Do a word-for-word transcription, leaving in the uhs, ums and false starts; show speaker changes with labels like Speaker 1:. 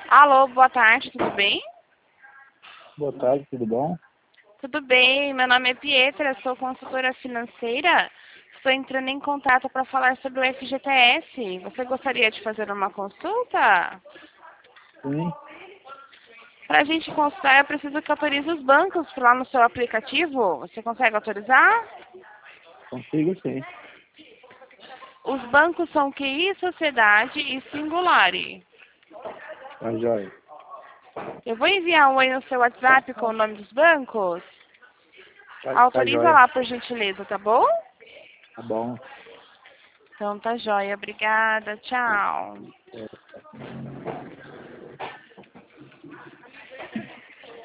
Speaker 1: Alô, boa tarde, tudo bem?
Speaker 2: Boa tarde, tudo bom?
Speaker 1: Tudo bem, meu nome é Pietra, sou consultora financeira. Estou entrando em contato para falar sobre o F G T S. Você gostaria de fazer uma consulta?
Speaker 2: Sim,
Speaker 1: Para a gente consultar, eu preciso que autorize os bancos lá no seu aplicativo. Você consegue autorizar?
Speaker 2: consigo sim.
Speaker 1: Os bancos são Q I, Sociedade e Singulari.
Speaker 2: Tá joia.
Speaker 1: Eu vou enviar um oi no seu WhatsApp com o nome dos bancos.
Speaker 2: Tá, tá
Speaker 1: Autoriza
Speaker 2: joia.
Speaker 1: lá, por gentileza, tá bom?
Speaker 2: Tá bom.
Speaker 1: Então tá jóia. Obrigada. Tchau.
Speaker 2: É.